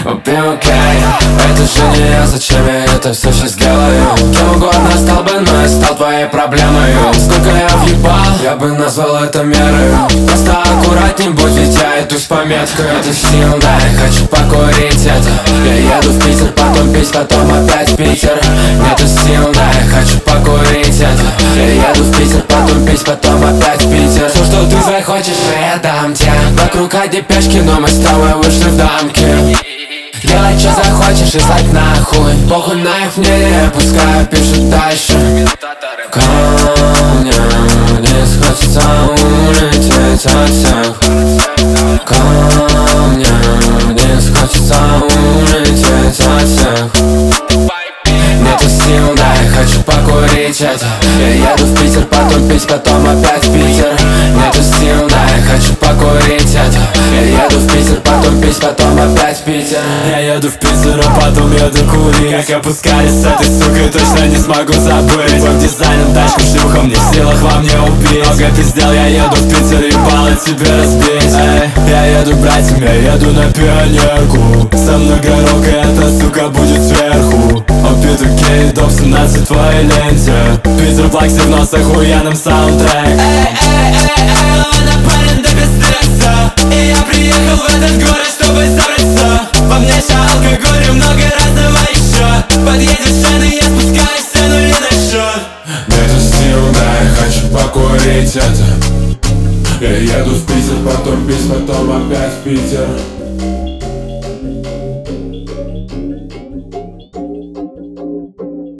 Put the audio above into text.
окей, это же не я, зачем я это все сейчас делаю? Кем угодно стал бы, но я стал твоей проблемой. Сколько я въебал, я бы назвал это мерой. Просто аккуратней будь, ведь я иду с пометкой. Это сил, да, я хочу покурить это. Я еду в Питер, потом пить, потом опять в Питер. Нету сил, да, я хочу покурить это. Я еду в Питер, потом пить, потом опять в Питер. Все, что ты захочешь, я дам тебе. Вокруг одни пешки, но мы с тобой вышли в дамки. Делай, что захочешь и слать нахуй. Похуй на их мнение, пускай пишут дальше. Ко мне вниз хочется улететь от всех. Ко мне вниз хочется улететь от всех. Нету сил, да, я хочу покурить это. Я еду в Питер, потом пить, потом опять в Питер. Нету сил, да, я хочу покурить это. Я еду в Питер, потом пить, потом опять в Питер. Я еду в Питер, а потом еду курить. Как опускались с этой сукой, точно не смогу забыть. Веб-дизайном, тачку, шлюхом, не в силах во мне убить. Много пиздел, я еду в Питер, ебало тебе разбить. Я еду брать тебя, еду на пионерку. Со мной горох, и эта сука будет сверху. Питер Кейт, доп 17 в твоей ленте. Питер Плакси в нос, охуенным саундтрек. Ладно, парень, да без стресса. И я приехал в этот город, чтобы собраться. Во мне ща алкоголь и много разного еще. Подъедет шан, и я спускаюсь в сцену и на счет. Нету сил, да, я хочу покурить это. Я еду в Питер, потом пить, потом опять в Питер.